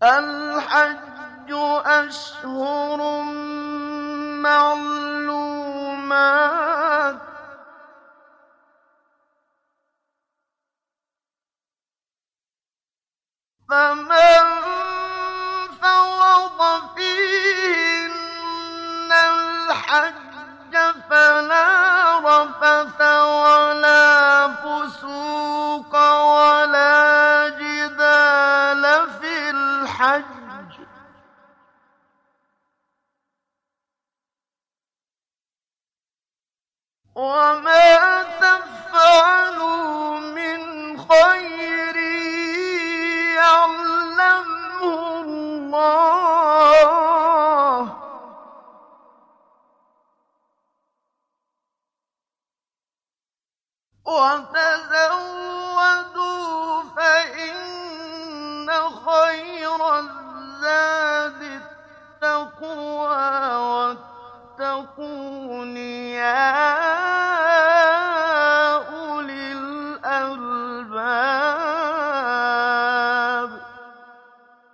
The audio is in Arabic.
الْحَجُّ أَشْهُرٌ مَّعْلُومَاتٌ ۚ فَمَن فَرَضَ فِيهِنَّ الْحَجَّ فَلَا رَفَثَ وَلَا فُسُوقَ وَلَا جِدَالَ فِي الْحَجِّ ۗ وَمَا تَفْعَلُوا مِنْ خَيْرٍ يَعْلَمْهُ اللَّهُ ۗ وَتَزَوَّدُوا فَإِنَّ خَيْرَ الزَّادِ التَّقْوَىٰ ۚ وَاتَّقُونِ يَا